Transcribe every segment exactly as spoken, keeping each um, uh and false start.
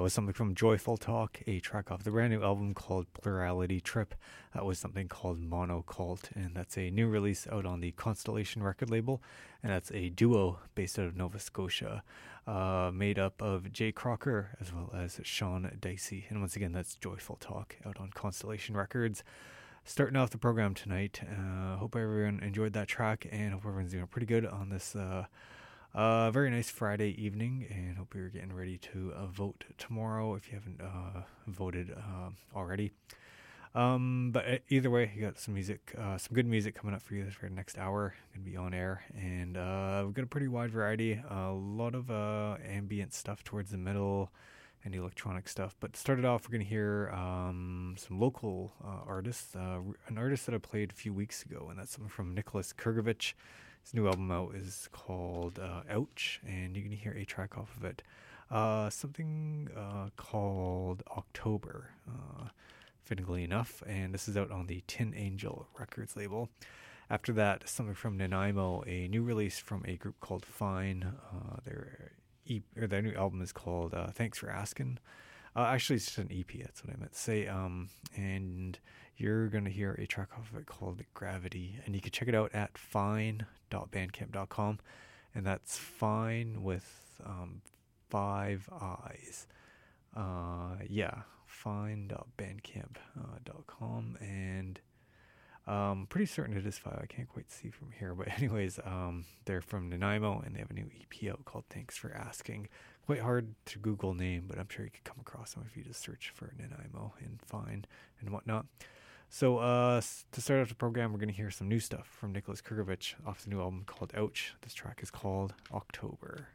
was something from Joyful Talk, a track off the brand new album called Plurality Trip. That was something called Monocult, and that's a new release out on the Constellation record label, and that's a duo based out of Nova Scotia, uh, made up of Jay Crocker as well as Sean Dicey. And once again, that's Joyful Talk out on Constellation Records. Starting off the program tonight, uh, hope everyone enjoyed that track, and hope everyone's doing pretty good on this uh, Uh, very nice Friday evening, and hope you're getting ready to uh, vote tomorrow if you haven't uh, voted uh, already. Um, but either way, you got some music, uh, some good music coming up for you for the next hour. Going to be on air, and uh, we've got a pretty wide variety. A lot of uh, ambient stuff towards the middle, and electronic stuff. But to start it off, we're going to hear um, some local uh, artists. Uh, an artist that I played a few weeks ago, and that's something from Nicholas Kurgovich. His new album out is called uh, Ouch, and you're going to hear a track off of it. Uh, something uh, called October, uh, fittingly enough, and this is out on the Tin Angel Records label. After that, something from Nanaimo, a new release from a group called Fine. Uh, their, e- or their new album is called uh, Thanks for Asking. Uh, actually, it's just an E P, that's what I meant to say. Um, and you're going to hear a track off of it called Gravity. And you can check it out at fine dot bandcamp dot com. And that's fine with um, five eyes. Uh, yeah, fine dot bandcamp dot com. And I'm pretty certain it is five. I can't quite see from here. But anyways, um, they're from Nanaimo, and they have a new E P out called Thanks for Asking. Quite hard to Google name, but I'm sure you could come across them if you just search for Nanaimo and Fine and whatnot. So uh, to start off the program, we're going to hear some new stuff from Nicholas Kurgovich off the new album called Ouch. This track is called October.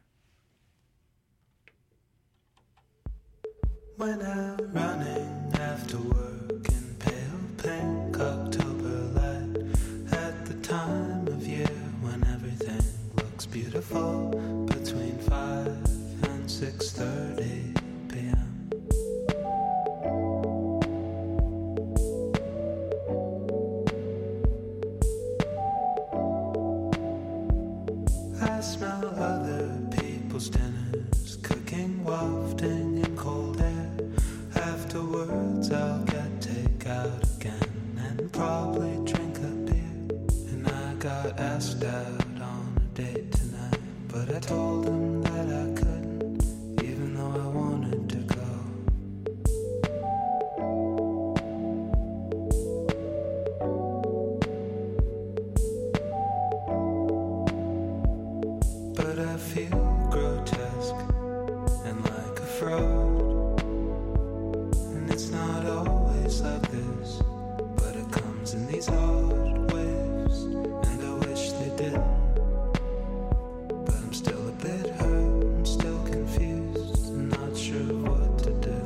When I'm running after work in pale pink October light, at the time of year when everything looks beautiful, between five and six thirty p.m. I smell other people's dinners, cooking, wafting in cold air. Afterwards I'll get takeout again and probably drink a beer. And I got asked out on a date tonight, but I told him that I couldn't, even though I wanted to go. But I feel grotesque and like a fraud. And it's not always like this, but it comes in these odd waves, and I wish they didn't. But I'm still a bit hurt, I'm still confused, and not sure what to do.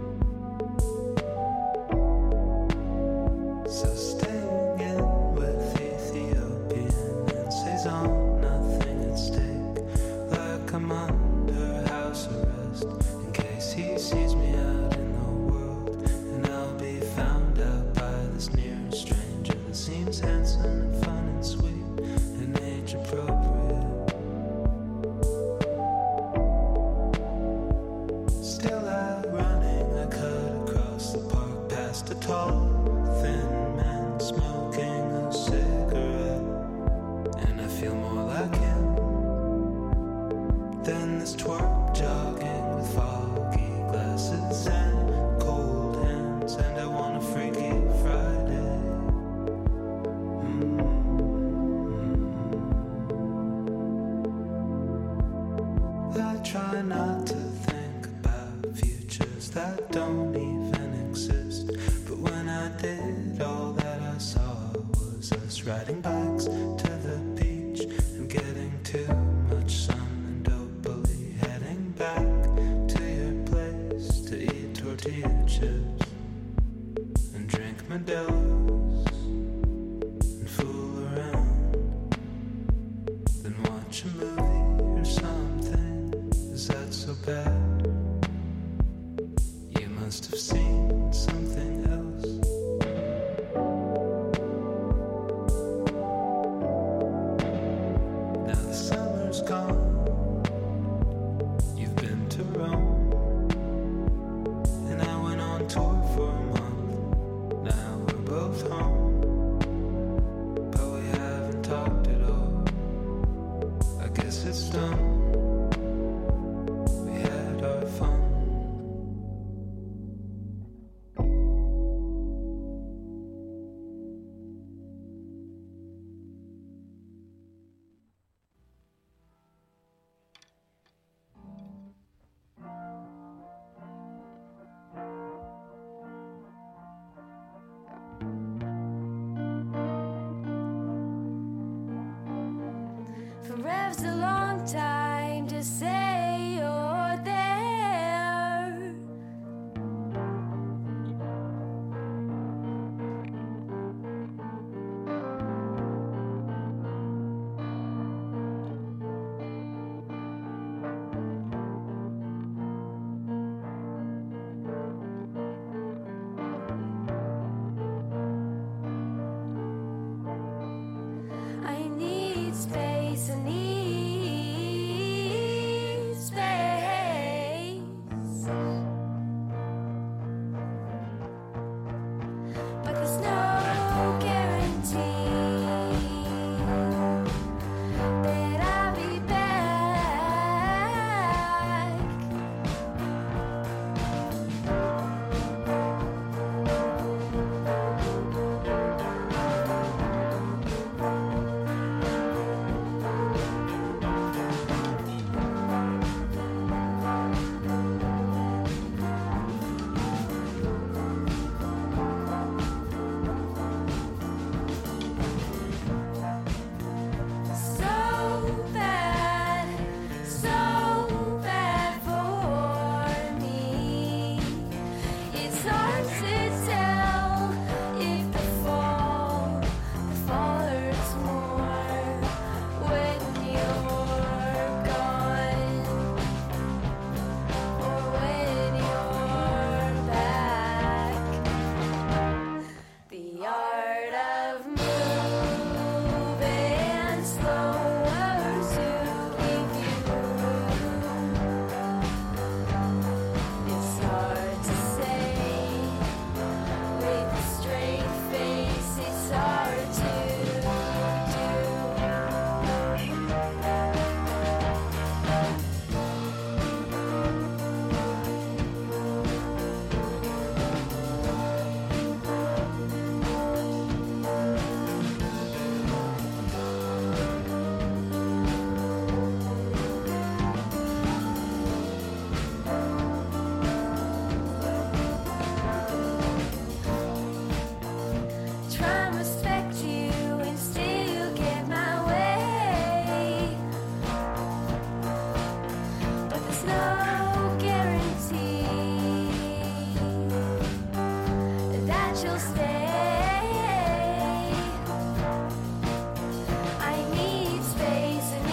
So staying in with Ethiopian and Cezanne, nothing at stake, like I'm under house arrest, in case he sees me out in the world, and I'll be found out by this near stranger that seems handsome and fun and sweet and age appropriate. Still out running, I cut across the park past a tall, thin man smoking a cigarette, and I feel more like him than this twerp jogging with foggy glasses and cold hands, and I want a Freaky Friday. Mm-hmm. I try not to think about futures that don't even exist, but when I did, all that I saw was us riding bikes to the beach and getting too much sun, and dopily heading back to your place to eat tortilla chips and drink Modelo's and fool around, then watch a movie or something. Is that so bad? You must have seen something else. space, I need space. But there's no guarantee that I'll be back. So bad, so bad for me. It's hard to tell if the fall, the fall hurts more when you're gone or when you're back. The art of moving slower to be viewed. It's hard to say with a straight face. It's hard to do. Try and respect you and still get my way. But there's no guarantee that you'll stay. I need space, I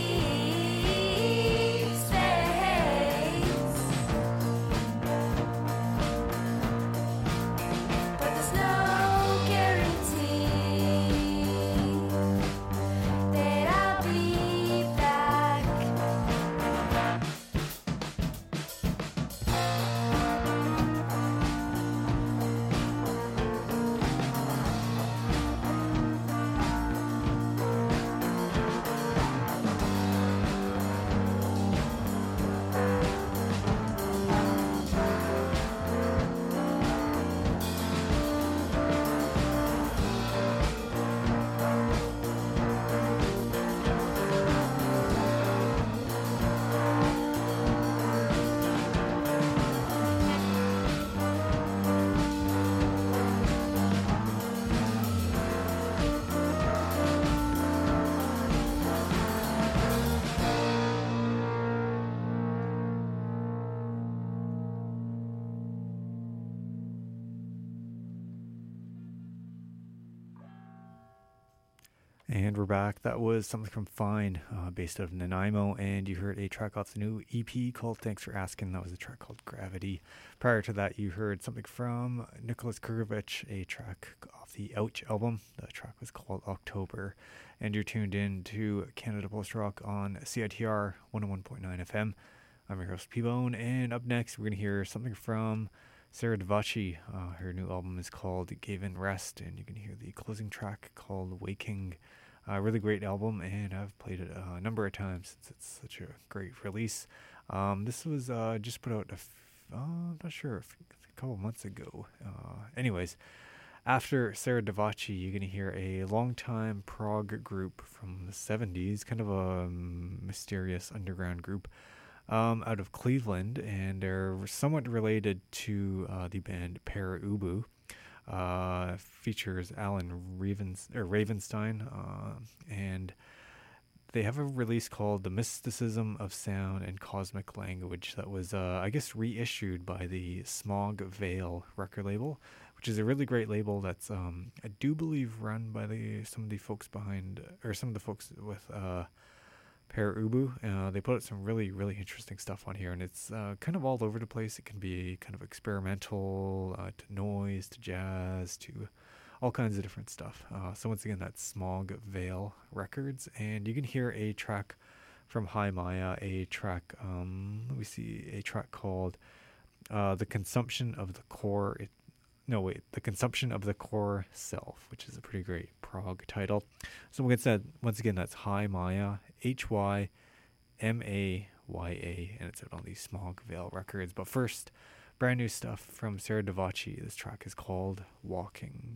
need space. But there's no guarantee that I'll be back. And we're back. That was something from Fine, uh, based out of Nanaimo, and you heard a track off the new E P called Thanks for Asking. That was a track called Gravity. Prior to that, you heard something from Nicholas Kurgovich, a track off the Ouch album. The track was called October. And you're tuned in to Canada Post Rock on C I T R one oh one point nine F M. I'm your host, P-Bone, and up next, we're going to hear something from Sarah Davachi. Uh, her new album is called Gave in Rest, and you can hear the closing track called Waking. A uh, really great album, and I've played it a number of times since it's such a great release. Um, this was uh, just put out, a f- uh, I'm not sure, a, f- a couple months ago. Uh, anyways, after Sarah Davachi, you're going to hear a longtime prog group from the seventies, kind of a um, mysterious underground group um, out of Cleveland, and they're somewhat related to uh, the band Para Ubu. Uh, features Alan Ravens, or Ravenstein, uh, and they have a release called The Mysticism of Sound and Cosmic Language that was, uh, I guess, reissued by the Smog Veil record label, which is a really great label that's, um, I do believe, run by the some of the folks behind, or some of the folks with uh, Para Ubu. Uh, they put out some really, really interesting stuff on here, and it's uh, kind of all over the place. It can be kind of experimental, uh, to noise, to jazz, to all kinds of different stuff. Uh, so once again, that's Smog Veil Records, and you can hear a track from Hi Maya, a track, um, let me see, a track called uh, The Consumption of the Core, it, no wait, The Consumption of the Core Self, which is a pretty great prog title. So once again, once again that's Hi Maya, H Y M A Y A, and it's out on the Smog Veil Records. But first, brand new stuff from Sarah Davachi. This track is called Walking.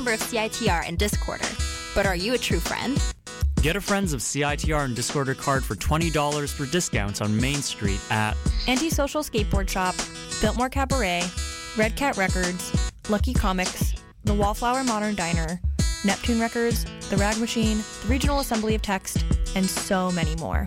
member of C I T R and Discorder. But are you a true friend? Get a Friends of C I T R and Discorder card for twenty dollars for discounts on Main Street at Antisocial Skateboard Shop, Biltmore Cabaret, Red Cat Records, Lucky Comics, The Wallflower Modern Diner, Neptune Records, The Rag Machine, the Regional Assembly of Text, and so many more.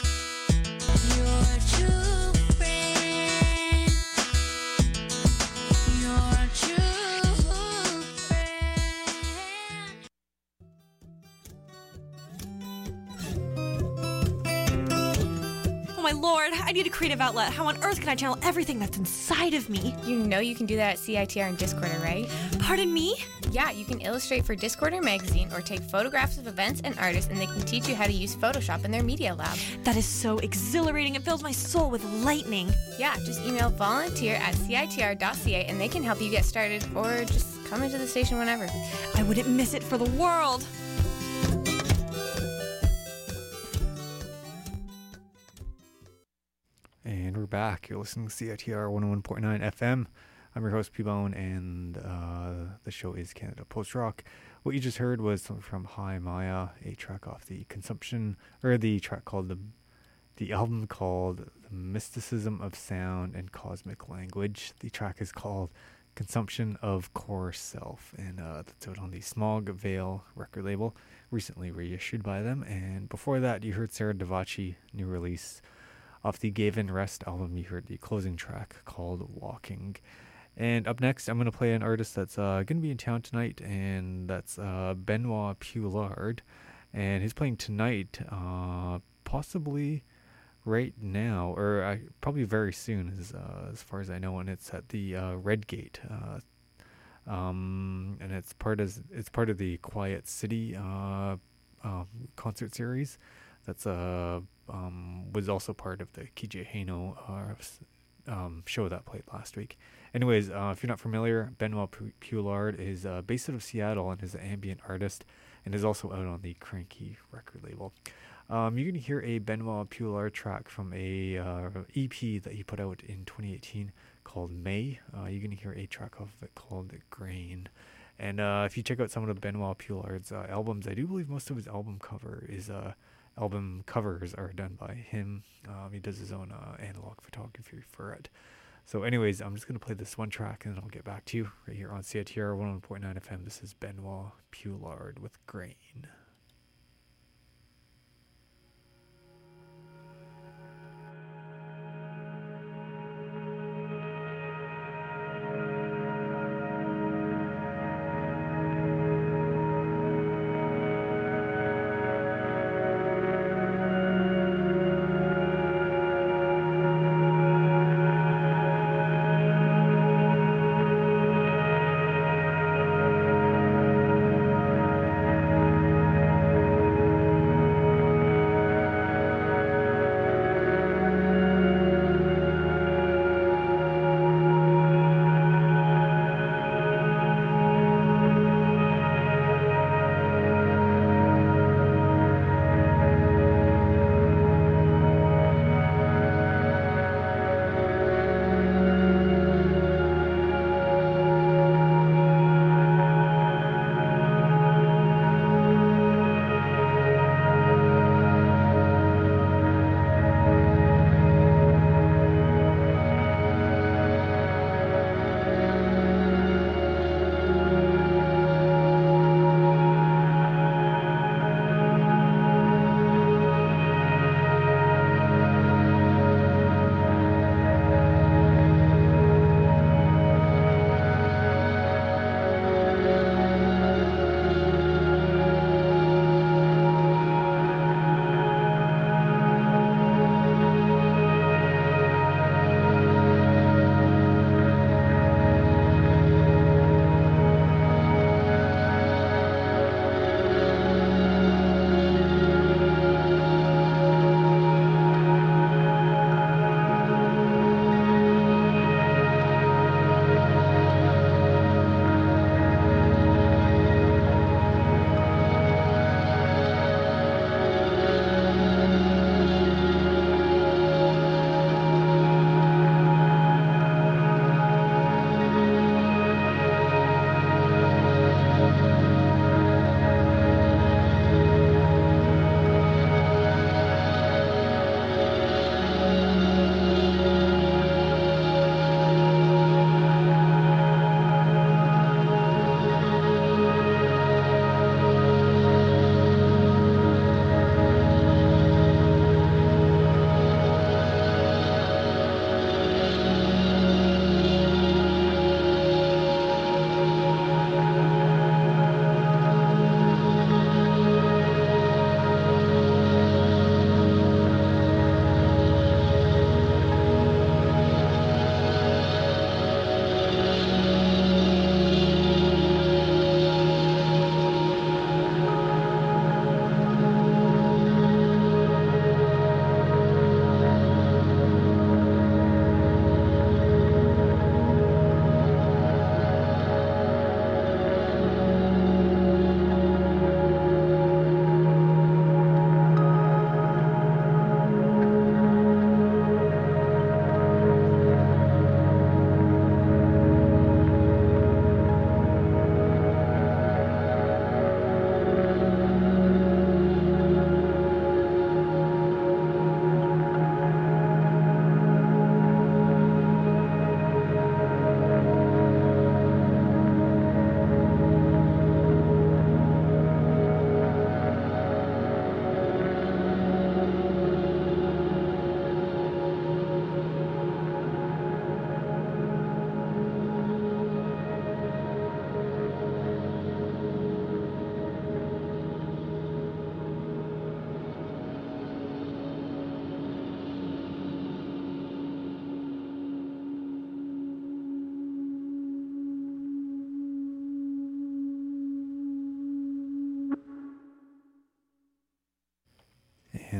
Oh my lord, I need a creative outlet. How on earth can I channel everything that's inside of me? You know you can do that at C I T R and Discorder, right? Pardon me? Yeah, you can illustrate for Discorder magazine or take photographs of events and artists, and they can teach you how to use Photoshop in their media lab. That is so exhilarating. It fills my soul with lightning. Yeah, just email volunteer at C I T R dot C A and they can help you get started, or just come into the station whenever. I wouldn't miss it for the world. And we're back. You're listening to C I T R one oh one point nine F M. I'm your host, P-Bone, and uh, the show is Canada Post Rock. What you just heard was something from Hi Maya, a track off the Consumption, or the track called the, the album called The Mysticism of Sound and Cosmic Language. The track is called Consumption of Core Self, and uh, that's out on the Smog Veil record label, recently reissued by them. And before that, you heard Sarah Davachi, new release. Off the Gavin Rest album, you heard the closing track called Walking. And up next, I'm going to play an artist that's uh, going to be in town tonight, and that's uh, Benoit Poulard. And he's playing tonight, uh, possibly right now, or uh, probably very soon, as, uh, as far as I know, and it's at the uh, Redgate. Uh, um, and it's part, as, it's part of the Quiet City uh, um, concert series. That's uh, um, was also part of the Kije Haino uh, um, show that played last week. Anyways, uh, if you're not familiar, Benoit Poulard is uh, based out of Seattle and is an ambient artist, and is also out on the Cranky record label. Um, you're going to hear a Benoit Poulard track from a uh, E P that he put out in twenty eighteen called May. Uh, you're going to hear a track off of it called Grain. And uh, if you check out some of the Benoit Poulard's uh, albums, I do believe most of his album cover is uh, album covers are done by him. Um, he does his own uh, analog photography for it. So anyways, I'm just going to play this one track and then I'll get back to you right here on C I T R one oh one point nine F M. This is Benoit Poulard with Grain. Thank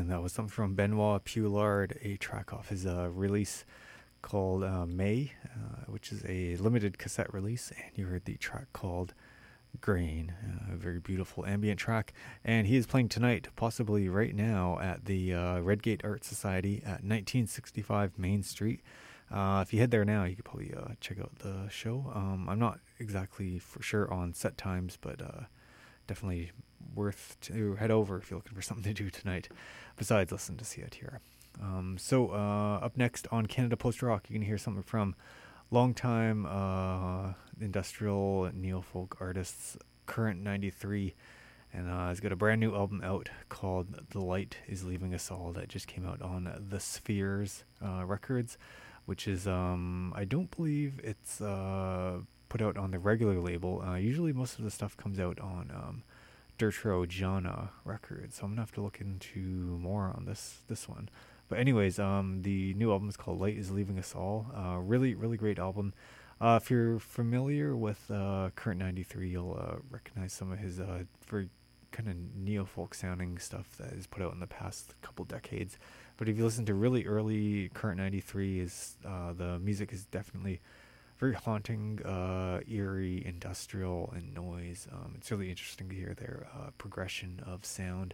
that was something from Benoit Poulard, a track off his uh, release called uh, May, uh, which is a limited cassette release, and you heard the track called Grain, uh, a very beautiful ambient track. And he is playing tonight, possibly right now, at the uh, Redgate Art Society at nineteen sixty-five Main Street. Uh, if you head there now, you could probably uh, check out the show. Um, I'm not exactly for sure on set times, but uh, definitely worth to head over if you're looking for something to do tonight, besides listen to C I T R. Um, so uh, up next on Canada Post Rock, you can hear something from longtime uh, industrial neo-folk artists, Current ninety-three, and uh, he's got a brand new album out called The Light Is Leaving Us All that just came out on The Spheres uh, Records, which is, um, I don't believe it's uh, put out on the regular label. Uh, usually most of the stuff comes out on um, Dirtro Jana Records, so I'm going to have to look into more on this this one. But anyways, um, the new album is called Light Is Leaving Us All. Uh, really, really great album. Uh, if you're familiar with uh, Current ninety-three, you'll uh, recognize some of his uh, very kind of neo-folk sounding stuff that is put out in the past couple decades. But if you listen to really early Current ninety-three, is uh, the music is definitely very haunting, uh, eerie, industrial, and noise. Um, it's really interesting to hear their uh, progression of sound.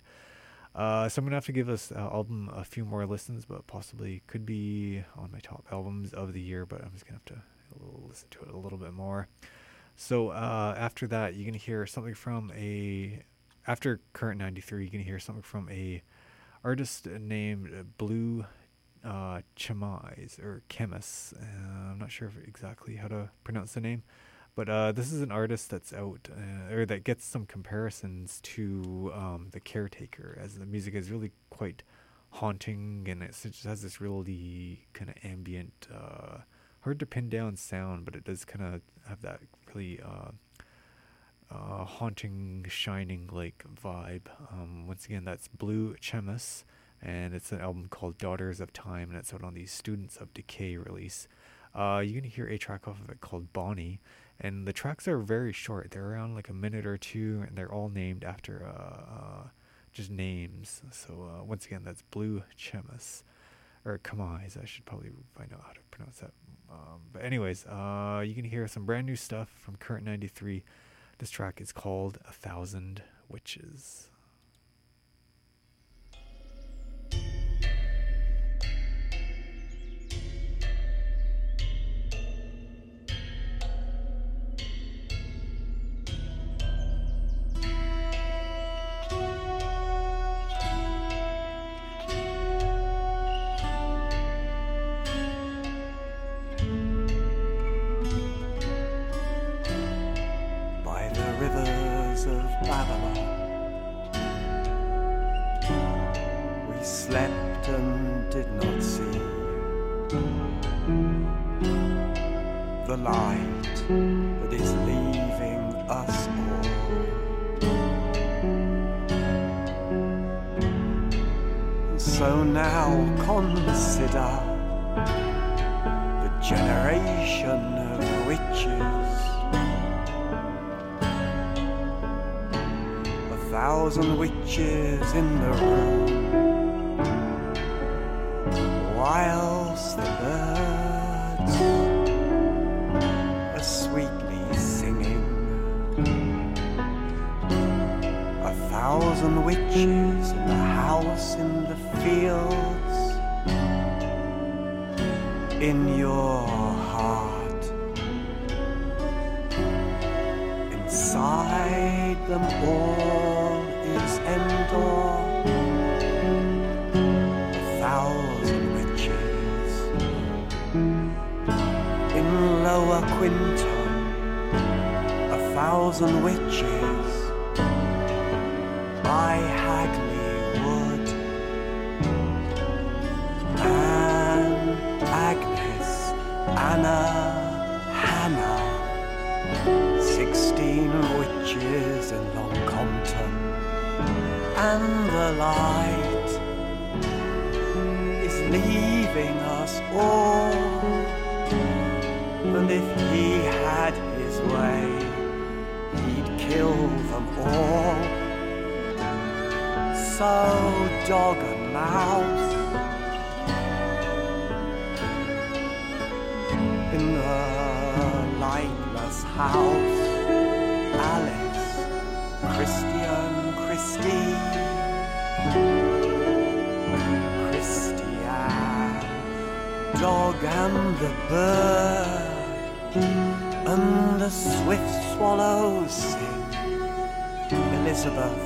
Uh, so I'm going to have to give this uh, album a few more listens, but possibly could be on my top albums of the year, but I'm just going to have to listen to it a little bit more. So uh, after that, you're going to hear something from a, after Current ninety-three, you're going to hear something from a artist named Blue uh, Chemise, or Chemis. Uh, I'm not sure if exactly how to pronounce the name. But uh, this is an artist that's out, uh, or that gets some comparisons to um, The Caretaker, as the music is really quite haunting, and it just has this really kind of ambient, uh, hard to pin down sound, but it does kind of have that really uh, uh, haunting, shining-like vibe. Um, once again, that's Blue Chemis, and it's an album called Daughters of Time, and it's out on the Students of Decay release. Uh, you're going to hear a track off of it called Bonnie. And the tracks are very short. They're around like a minute or two, and they're all named after uh, uh, just names. So uh, once again, that's Blue Chemis, or Chemise. I should probably find out how to pronounce that. Um, but anyways, uh, you can hear some brand new stuff from Current ninety-three. This track is called A Thousand Witches. Witches in the room, whilst the birds are sweetly singing. A thousand witches in the house in the fields, in your heart, inside them all is Endor. A thousand witches in Lower Quinton, a thousand witches by Hagley Wood, Anne, Agnes, Anna, Hannah, sixteen witches in Long Compton. And the light is leaving us all, and if he had his way, he'd kill them all. So dog and mouse in the lightless house. Alice, Christian, Christie, Christian, dog and the bird, and the swift swallows sing. Elizabeth,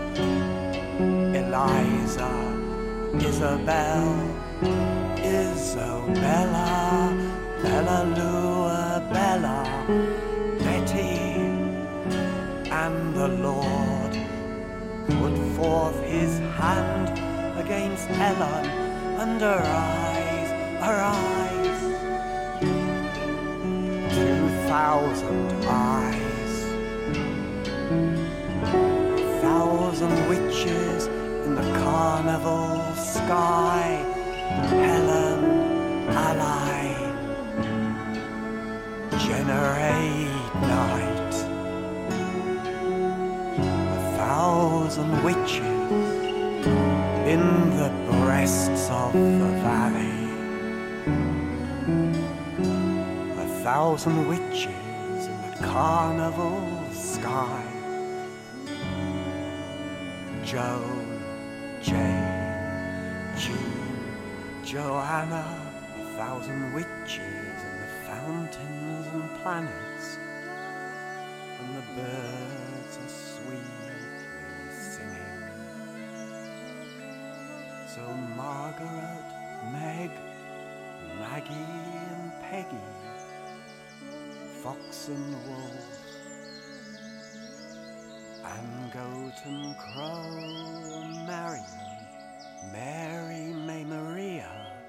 Eliza, Isabel, Isabella, Bella Lua, Bella, Betty, and the Lord put forth his hand against Helen, and her eyes, her eyes, two thousand eyes, thousand witches in the carnival sky, Helen, Aline, generate night, a thousand witches in the breasts of the valley, a thousand witches in the carnival sky. Joan, Jane, Jean, Joanna, a thousand witches in the fountains and planets, and the birds are sweetly singing. So Margaret, Meg, Maggie and Peggy, Fox and Wolf, and Goat and Crow, Marion, Mary, May, Maria,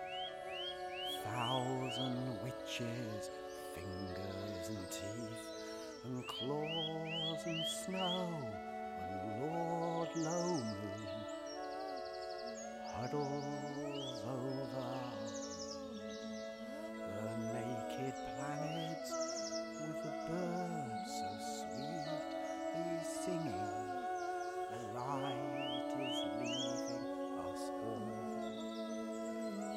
thousand witches, fingers and teeth, and claws and snow, and Lord Low Moon huddles over the naked planets with the birds so sweetly singing. The light is leaving us, Earth.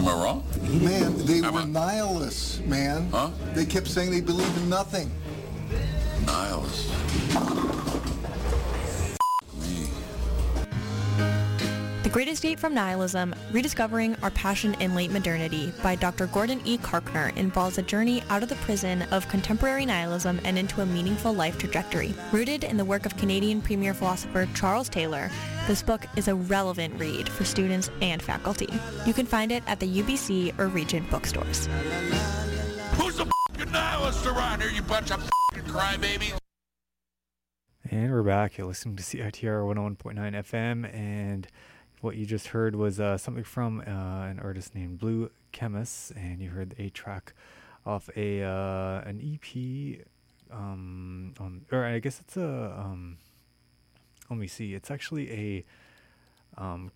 Am I wrong? Man, they Am were I- nihilists, man. Huh? They kept saying they believed in nothing. Nihilist. Me. The Great Escape from Nihilism, Rediscovering Our Passion in Late Modernity by Doctor Gordon E. Karkner involves a journey out of the prison of contemporary nihilism and into a meaningful life trajectory. Rooted in the work of Canadian premier philosopher Charles Taylor, this book is a relevant read for students and faculty. You can find it at the U B C or Regent bookstores. Who's the f***ing nihilist around here, you bunch of f***ing crybabies? And we're back. You're listening to C I T R one oh one point nine F M, and what you just heard was uh, something from uh, an artist named Blue Chemist, and you heard a track off a uh, an E P, um, on, or I guess it's a, um, let me see, it's actually a, um,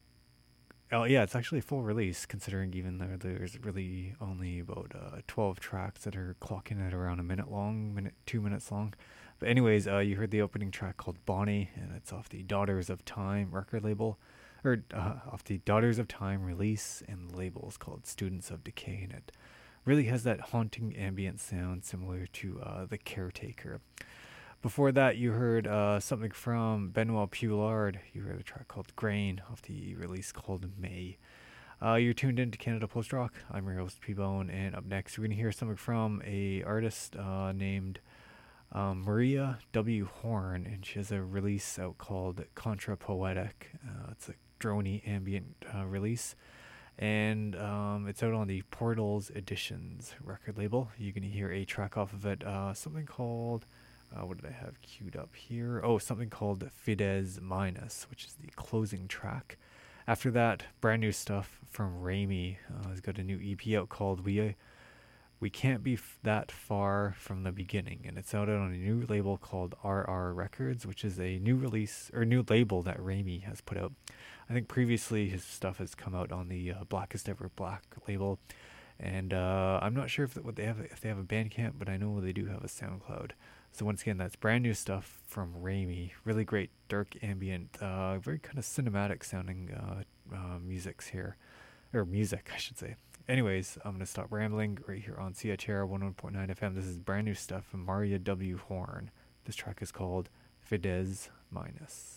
oh yeah, it's actually a full release, considering even though there's really only about uh, twelve tracks that are clocking at around a minute long, minute two minutes long. But anyways, uh, you heard the opening track called Bonnie, and it's off the Daughters of Time record label, or uh, off the Daughters of Time release, and the label is called Students of Decay, and it really has that haunting ambient sound similar to uh, The Caretaker. Before that, you heard uh, something from Benoit Poulard. You heard a track called Grain off the release called May. Uh, you're tuned in to Canada Post Rock. I'm your host, P-Bone, and up next, we're going to hear something from a artist uh, named Um, Maria W. Horn, and she has a release out called Contra Poetic. Uh, it's a droney ambient uh, release, and um, it's out on the Portals Editions record label. You can hear a track off of it, uh, something called, uh, what did I have queued up here? Oh, something called Fidesz Minus, which is the closing track. After that, brand new stuff from Raimi. Uh, he's got a new E P out called We We Can't Be F- That Far From the Beginning, and it's out on a new label called R R Records, which is a new release, or new label that Raimi has put out. I think previously his stuff has come out on the uh, Blackest Ever Black label, and uh, I'm not sure if, what they have, if they have a Bandcamp, but I know they do have a SoundCloud. So once again, that's brand new stuff from Raimi. Really great dark ambient, uh, very kind of cinematic sounding uh, uh, musics here, or music, I should say. Anyways, I'm going to stop rambling right here on C H R one oh one point nine F M. This is brand new stuff from Maria W. Horn. This track is called Fidesz Minus.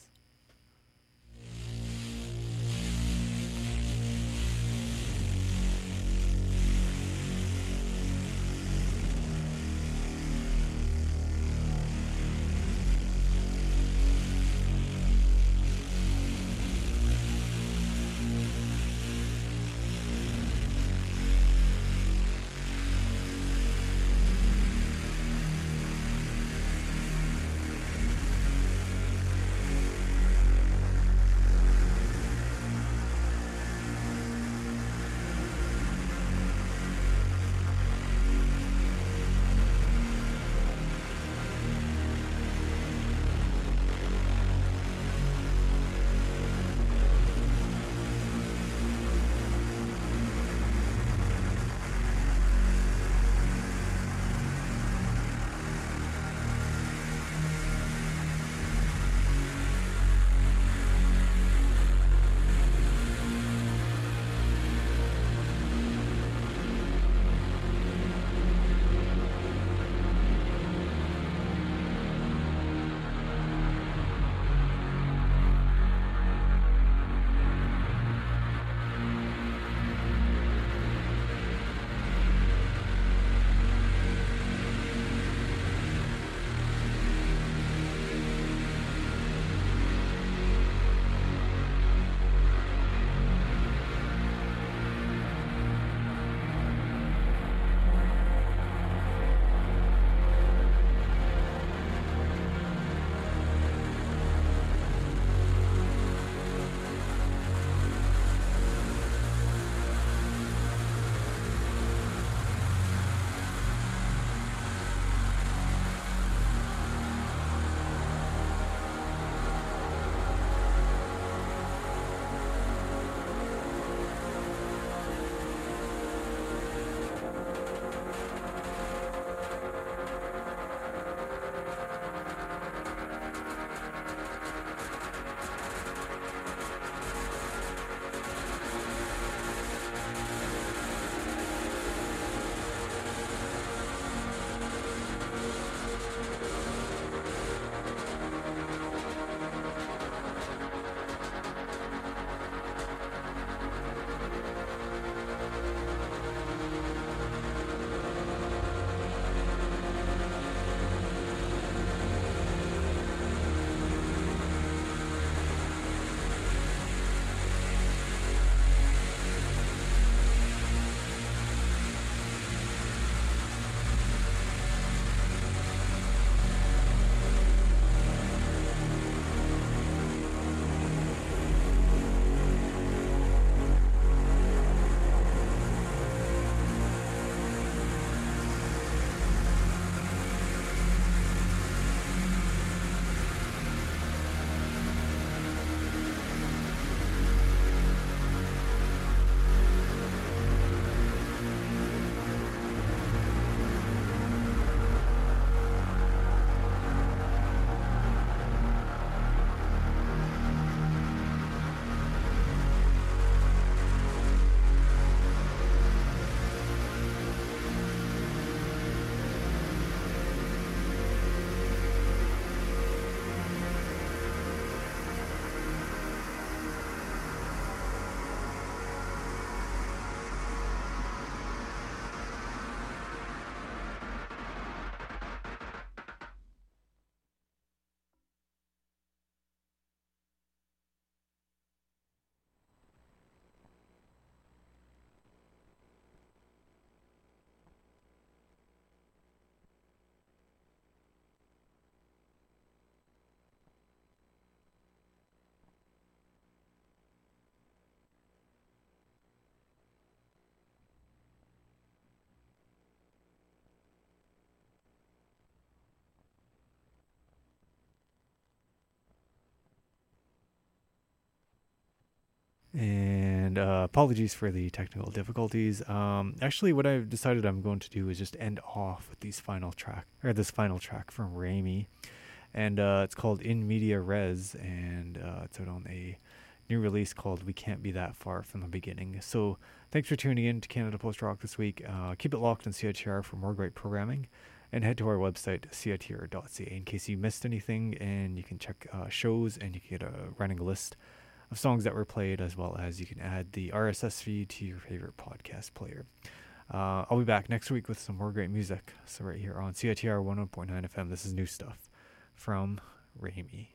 And uh, apologies for the technical difficulties. Um, actually, what I've decided I'm going to do is just end off with these final track or this final track from Raimi, and uh, it's called In Media Res, and uh, it's out on a new release called We Can't Be That Far From the Beginning. So thanks for tuning in to Canada Post Rock this week. Uh, keep it locked on C I T R for more great programming, and head to our website C I T R dot C A in case you missed anything, and you can check uh, shows and you can get a running list of songs that were played, as well as you can add the R S S feed to your favorite podcast player. Uh, I'll be back next week with some more great music. So right here on C I T R one oh one point nine F M, this is new stuff from Raimi.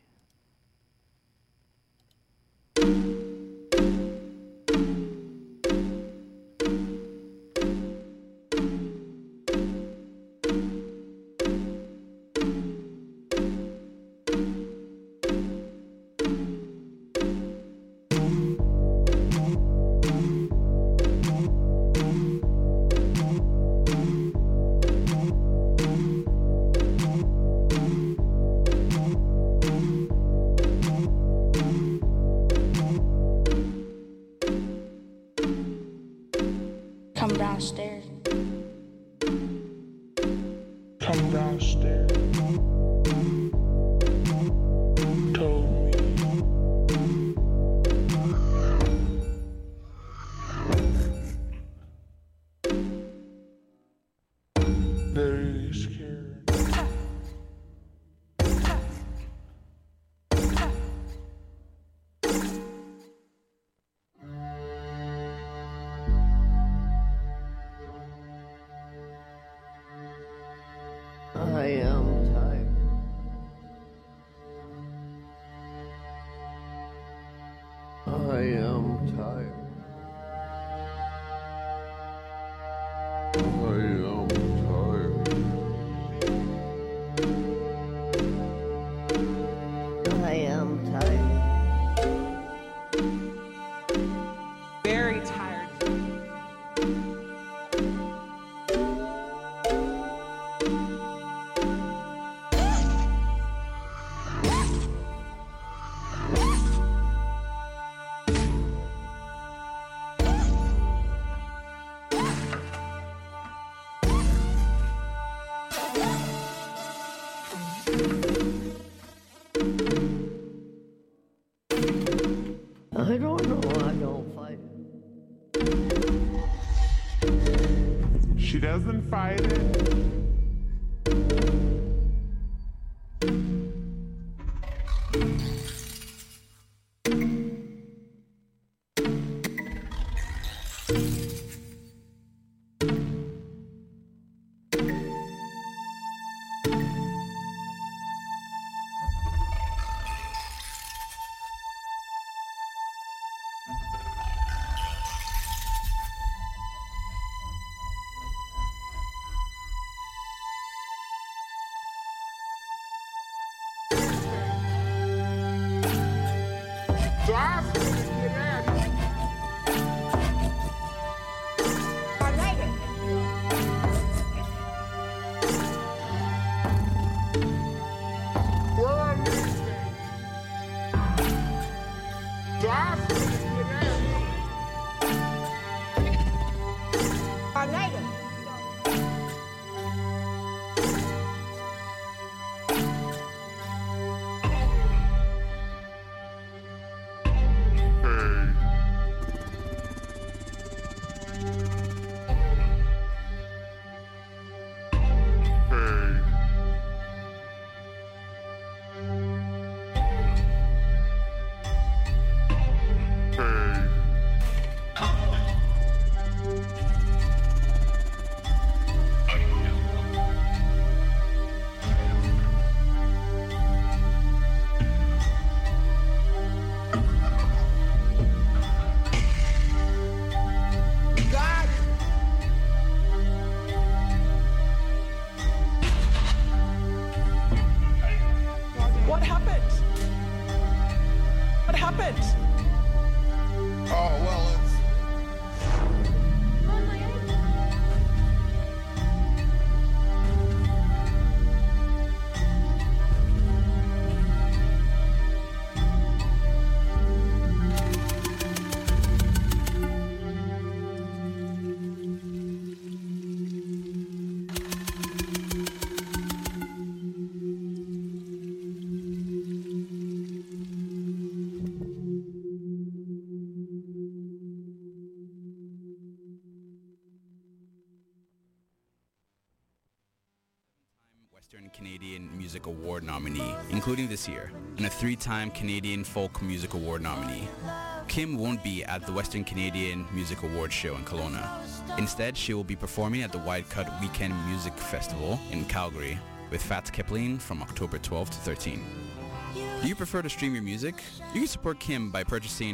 Come downstairs. Come downstairs. Told me. Very scared. I am tired. I am tired. I am tired. I am tired. Very tired. I don't know. I don't fight it. She doesn't fight it. Canadian Music Award nominee, including this year, and a three-time Canadian Folk Music Award nominee. Kim won't be at the Western Canadian Music Awards show in Kelowna. Instead, she will be performing at the Wide Cut Weekend Music Festival in Calgary with Fats Kipling from October twelfth to thirteenth. Do you prefer to stream your music? You can support Kim by purchasing